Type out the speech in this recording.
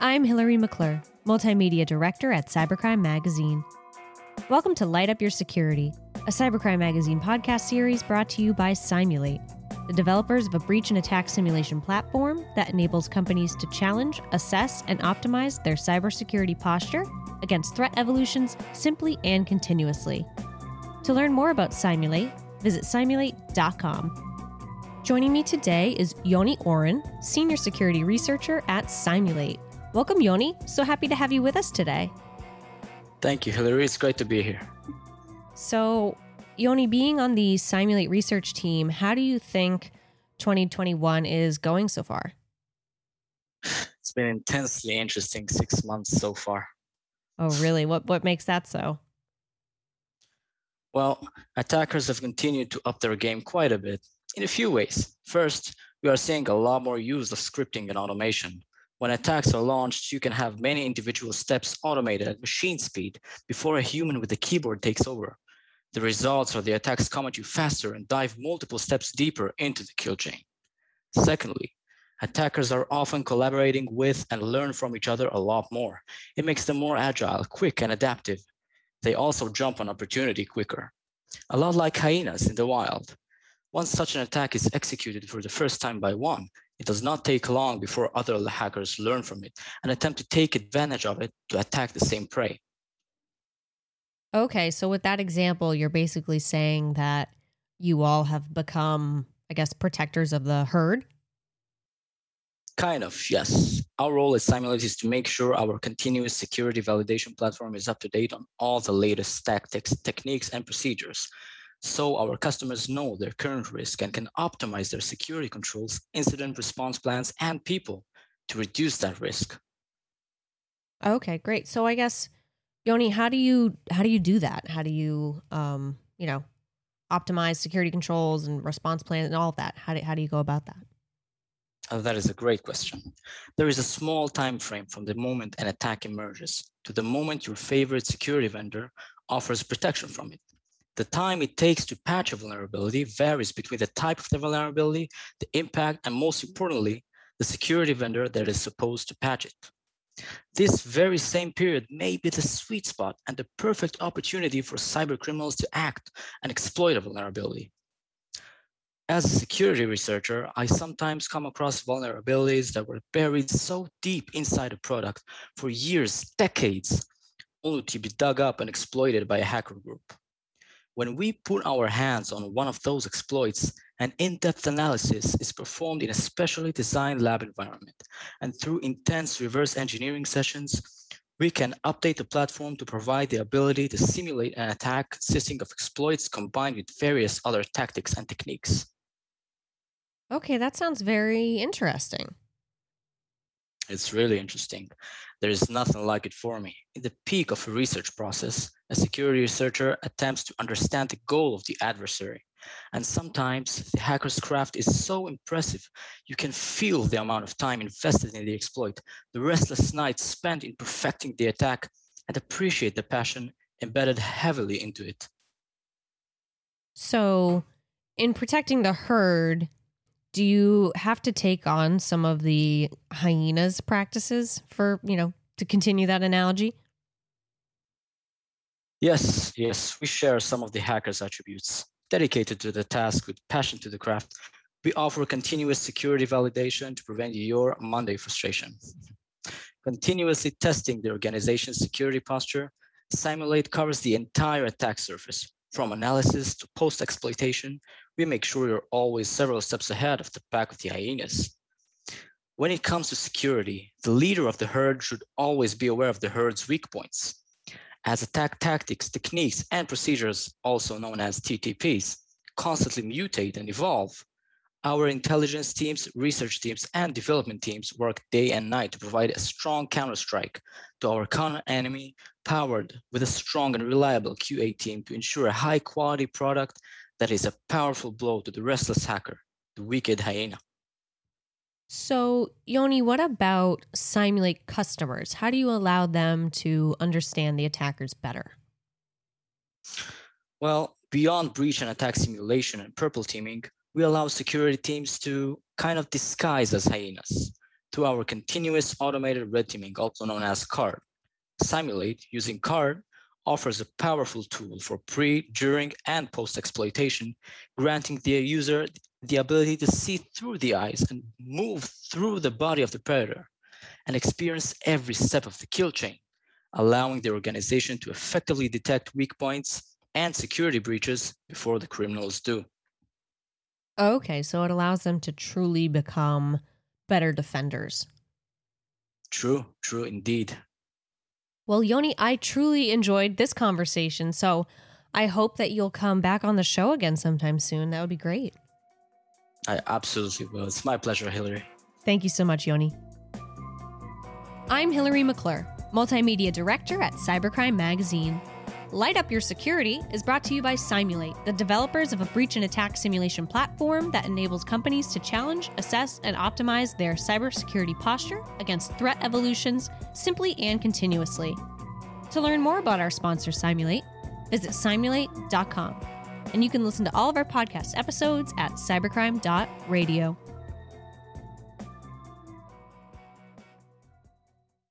I'm Hillary McClure, Multimedia Director at Cybercrime Magazine. Welcome to Light Up Your Security, a Cybercrime Magazine podcast series brought to you by Simulate, the developers of a breach and attack simulation platform that enables companies to challenge, assess, and optimize their cybersecurity posture against threat evolutions simply and continuously. To learn more about Simulate, visit simulate.com. Joining me today is Yoni Oren, Senior Security Researcher at Simulate. Welcome, Yoni. So happy to have you with us today. Thank you, Hillary. It's great to be here. So, Yoni, being on the Simulate research team, how do you think 2021 is going so far? It's been intensely interesting 6 months so far. Oh, really? What makes that so? Well, attackers have continued to up their game quite a bit in a few ways. First, we are seeing a lot more use of scripting and automation. When attacks are launched, you can have many individual steps automated at machine speed before a human with a keyboard takes over. The results are the attacks come at you faster and dive multiple steps deeper into the kill chain. Secondly, attackers are often collaborating with and learn from each other a lot more. It makes them more agile, quick, and adaptive. They also jump on opportunity quicker, a lot like hyenas in the wild. Once such an attack is executed for the first time by one, it does not take long before other hackers learn from it and attempt to take advantage of it to attack the same prey. Okay, so with that example, you're basically saying that you all have become, I guess, protectors of the herd? Kind of, yes. Our role at Simulate is to make sure our continuous security validation platform is up to date on all the latest tactics, techniques, and procedures, so our customers know their current risk and can optimize their security controls, incident response plans, and people to reduce that risk. Okay, great. So I guess, Yoni, how do you do that? How do you optimize security controls and response plans and all of that? How do you go about that? That is a great question. There is a small time frame from the moment an attack emerges to the moment your favorite security vendor offers protection from it. The time it takes to patch a vulnerability varies between the type of the vulnerability, the impact, and most importantly, the security vendor that is supposed to patch it. This very same period may be the sweet spot and the perfect opportunity for cyber criminals to act and exploit a vulnerability. As a security researcher, I sometimes come across vulnerabilities that were buried so deep inside a product for years, decades, only to be dug up and exploited by a hacker group. When we put our hands on one of those exploits, an in-depth analysis is performed in a specially designed lab environment, and through intense reverse engineering sessions, we can update the platform to provide the ability to simulate an attack consisting of exploits combined with various other tactics and techniques. Okay, that sounds very interesting. It's really interesting. There is nothing like it for me. In the peak of a research process, a security researcher attempts to understand the goal of the adversary. And sometimes the hacker's craft is so impressive, you can feel the amount of time invested in the exploit, the restless nights spent in perfecting the attack, and appreciate the passion embedded heavily into it. So, in protecting the herd, do you have to take on some of the hyenas practices for, to continue that analogy? Yes, we share some of the hacker's attributes. Dedicated to the task with passion to the craft, we offer continuous security validation to prevent your Monday frustration. Continuously testing the organization's security posture, Simulate covers the entire attack surface. From analysis to post-exploitation, we make sure you're always several steps ahead of the pack of the hyenas. When it comes to security, the leader of the herd should always be aware of the herd's weak points. As attack tactics, techniques, and procedures, also known as TTPs, constantly mutate and evolve, our intelligence teams, research teams, and development teams work day and night to provide a strong counterstrike to our counter enemy, powered with a strong and reliable QA team to ensure a high-quality product that is a powerful blow to the restless hacker, the wicked hyena. So, Yoni, what about Simulate customers? How do you allow them to understand the attackers better? Well, beyond breach and attack simulation and purple teaming, we allow security teams to kind of disguise as hyenas. to our continuous automated red teaming, also known as CARD. Simulate, using CARD, offers a powerful tool for pre, during, and post-exploitation, granting the user the ability to see through the eyes and move through the body of the predator and experience every step of the kill chain, allowing the organization to effectively detect weak points and security breaches before the criminals do. Okay, so it allows them to truly become better defenders. True indeed. Well, Yoni, I truly enjoyed this conversation, so I hope that you'll come back on the show again sometime soon. That would be great. I absolutely will. It's my pleasure, Hillary. Thank you so much, Yoni. I'm Hillary McClure, Multimedia Director at Cybercrime Magazine. Light Up Your Security is brought to you by Simulate, the developers of a breach and attack simulation platform that enables companies to challenge, assess, and optimize their cybersecurity posture against threat evolutions simply and continuously. To learn more about our sponsor, Simulate, visit simulate.com. And you can listen to all of our podcast episodes at cybercrime.radio.